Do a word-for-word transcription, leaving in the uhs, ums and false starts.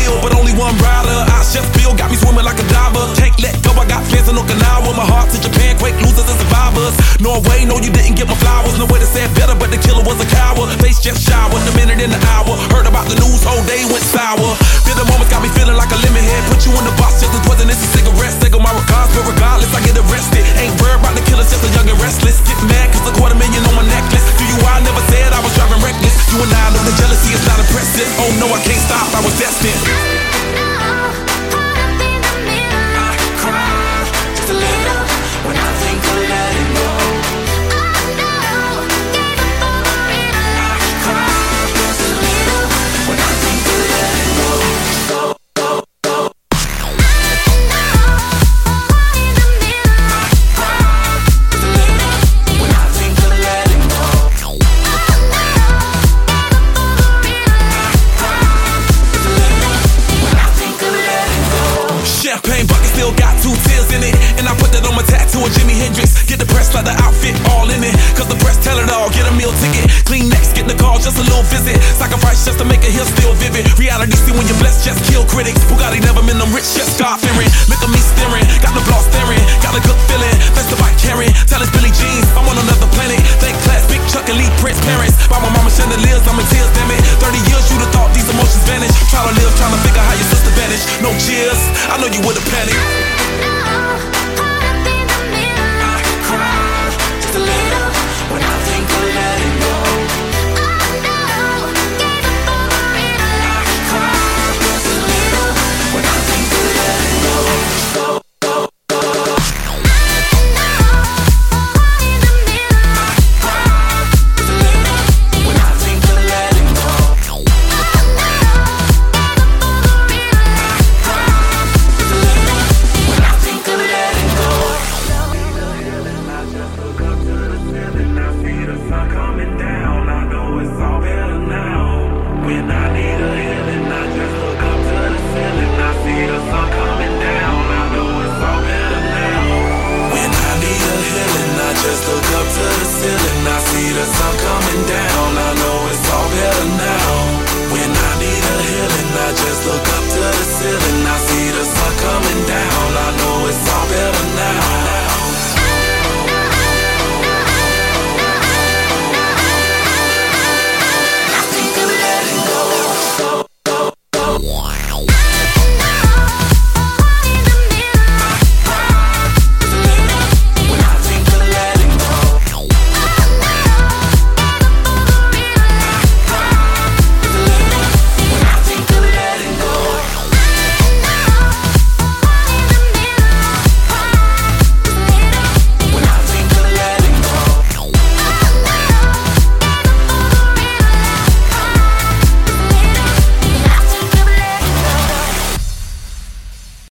wheel, but only one rider. I chef Bill got me swimming like a diver. Can't let go, I got fans in Okinawa. My heart to Japan, quake losers and survivors. Norway, no, you didn't get my flowers. No way to say it better, but the killer was a coward. Face just showered, a minute in the hour. Heard about the news, whole day went sour. Feel the moments got me feeling like a lemon head. Put you in the box just as poisonous as cigarettes. They go my regards, but regardless, I get arrested. Ain't worried about the killers, just a young and restless. Get mad cause a quarter million on my necklace. Do you I never said I was driving reckless. You and I know the jealousy is not impressive. Oh no, I can't stop, I was destined. Champagne bucket still got two tears in it. And I put that on my tattoo of Jimi Hendrix. Get the press like the outfit all in it. Cause the press tell it all, get a meal ticket. Clean next, get the call, just a little visit. Sacrifice just to make it here still vivid. Reality see when you're blessed, just kill critics. Bugatti never been them rich, just start fearing. Look at me staring, got the block staring. Got a good feeling, that's the bike carrying. Tell us Billie Jeans, I'm on another planet. Thank class, big Chuck, elite Prince parents. By my mama chandeliers, I'm in tears, damn it. thirty years, you'd have thought these emotions vanished. Try to live, trying to figure how your sister vanished. No cheers, I know you would've panicked.